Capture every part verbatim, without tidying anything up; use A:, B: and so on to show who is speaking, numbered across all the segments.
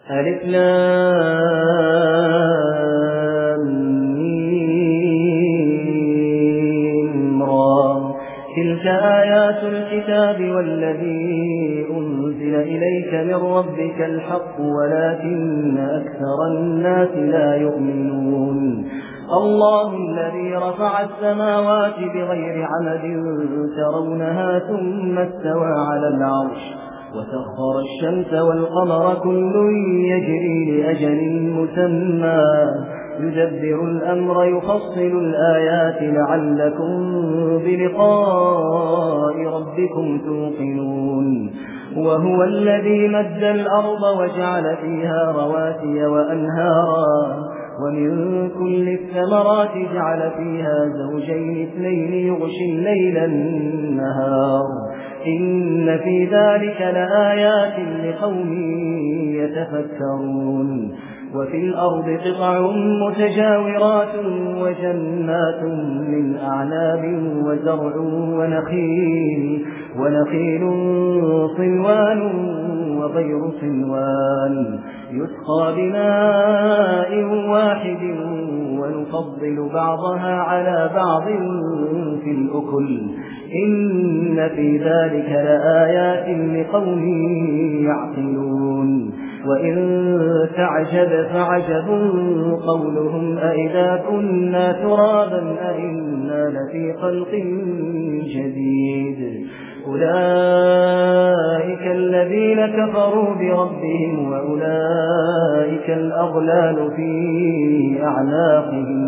A: ألف لام ميم را تلك آيات الكتاب والذي أنزل إليك من ربك الحق ولكن أكثر الناس لا يؤمنون الله الذي رفع السماوات بغير عمد ترونها ثم استوى على العرش وسخر الشمس والقمر كل يجري لأجل مسمى يدبر الأمر يفصل الآيات لعلكم بلقاء ربكم توقنون وهو الذي مد الأرض وجعل فيها رواسي وأنهارا ومن كل الثمرات جعل فيها زوجين اثنين يغشي الليل النهار إن في ذلك لآيات لقوم يتفكرون وفي الأرض قطع متجاورات وجنات من أعناب وزرع ونخيل ونخيل صنوان وغير صنوان يسقى بماء واحد ونفضل بعضها على بعض في الأكل إن في ذلك لآيات لقوم يعقلون وإن تعجب فعجب قولهم أئذا كنا ترابا أئنا لفي خلق جديد أولئك الذين كفروا بربهم وأولئك الأغلال في أعناقهم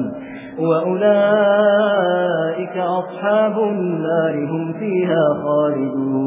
A: وأولئك أصحاب النار هم فيها خالدون